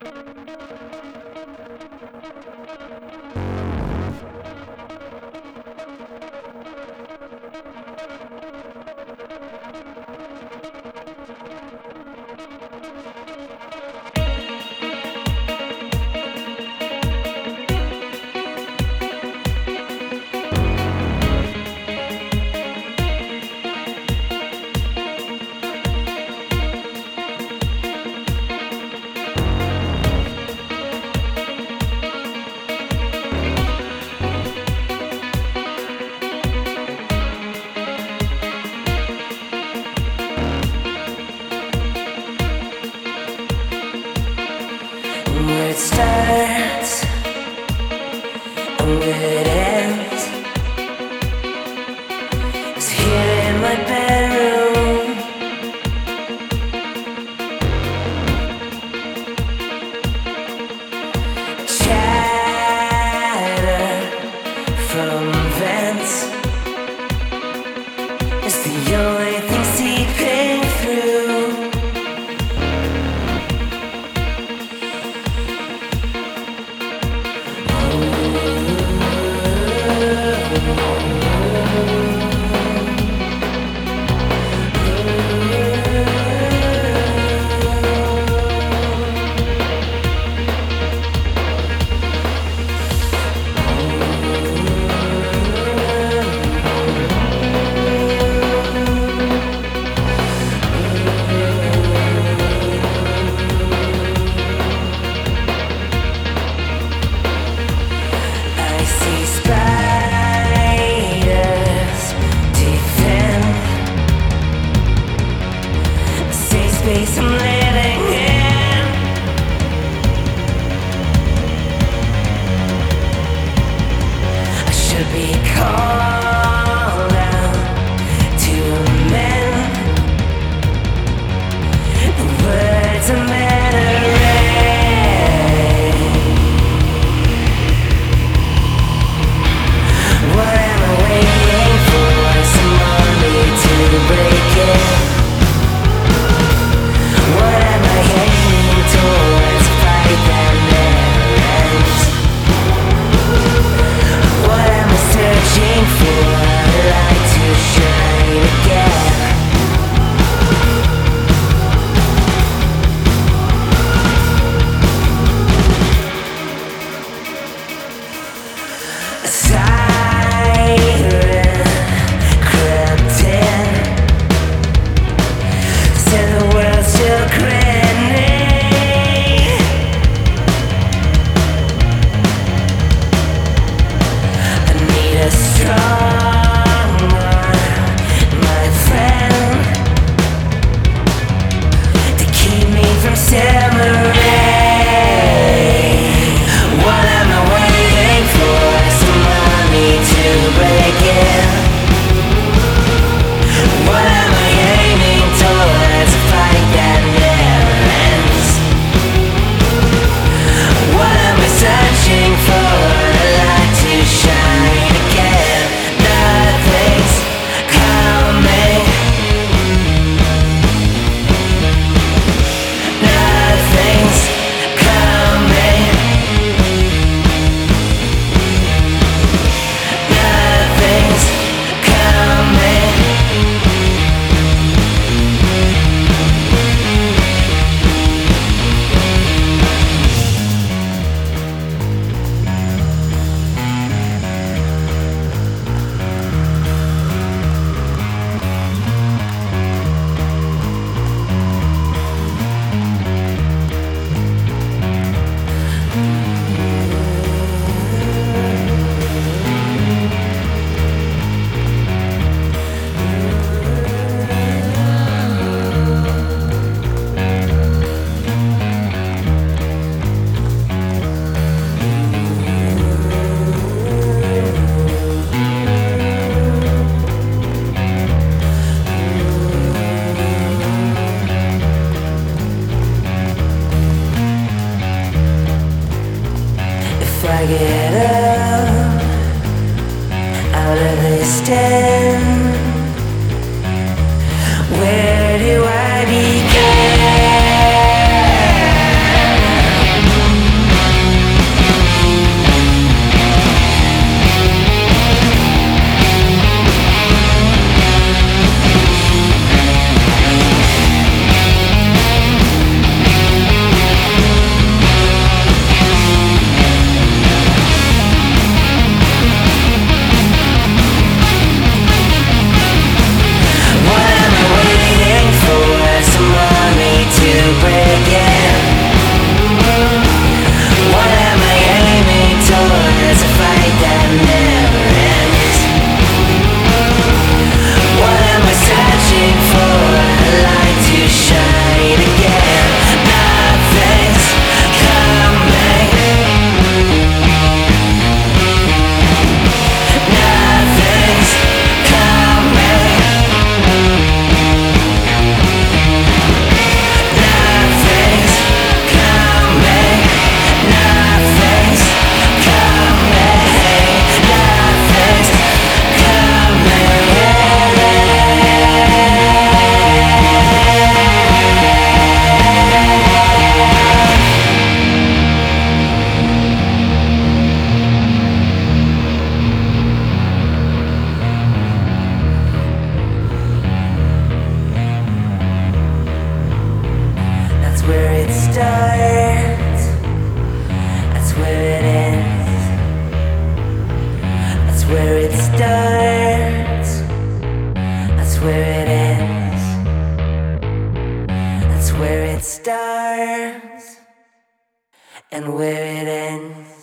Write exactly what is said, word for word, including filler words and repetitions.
Where it starts and where it ends is here in my bedroom. Chatter from vents is the only thing seeping through. Space I'm living in. I should be called out to amend the words of memory. What am I waiting for? Somebody to break it. What am I aiming towards? Fight that never ends. What am I searching for? A light to shine again. A siren crept in, said the world's still grinning. I need a strong one, my friend, to keep me from simmering. What am I waiting for? Somebody to break in. What am I aiming towards? A fight that never ends. What am I searching for? A light to shine again. Nothing's coming. Nothing's coming. Nothing's coming. If I get up out of this den, where do I begin? where it ends. That's where it starts and where it ends.